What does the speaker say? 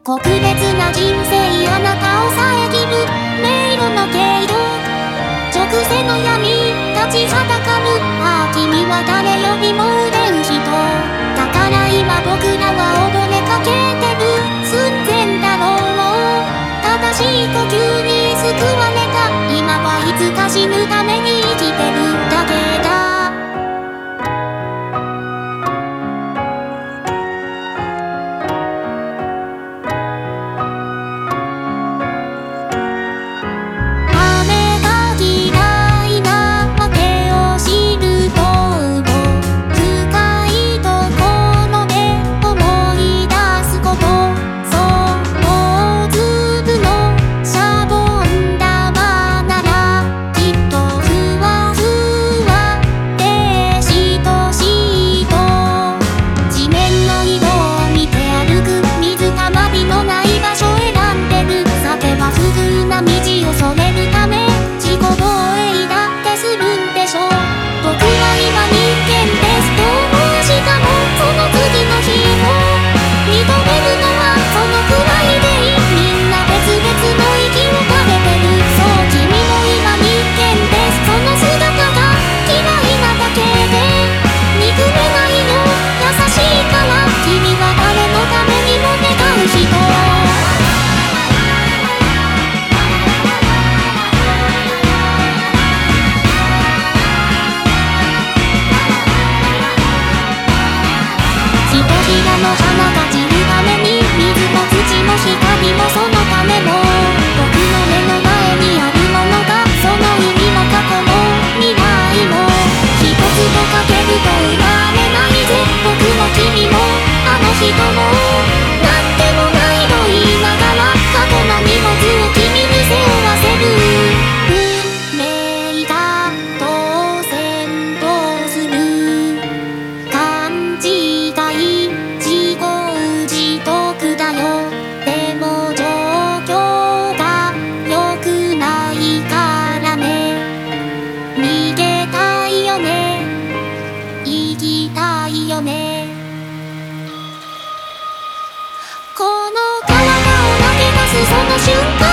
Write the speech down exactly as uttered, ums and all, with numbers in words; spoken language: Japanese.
特別な人生あなたを遮る迷路の経路、直線の闇立ちはだかる。ああ君は誰よりも腕る人だから今僕らは溺れかけてる寸前だろう。正しい呼吸に救われた今はいつか死ぬために生きてるだけだ。の花が散るために水も土も光もそのためも僕の目の前にあるものがその海も過去も未来も一つとかけると生まれないぜ。僕も君もあの人もなんでもないと言いながら過去の荷物を君に背負わせる。運命が当選とする勘違い自業自得だよ。でも状況が良くないからね。逃げたいよね、生きたいよね。この体を投げ出すその瞬間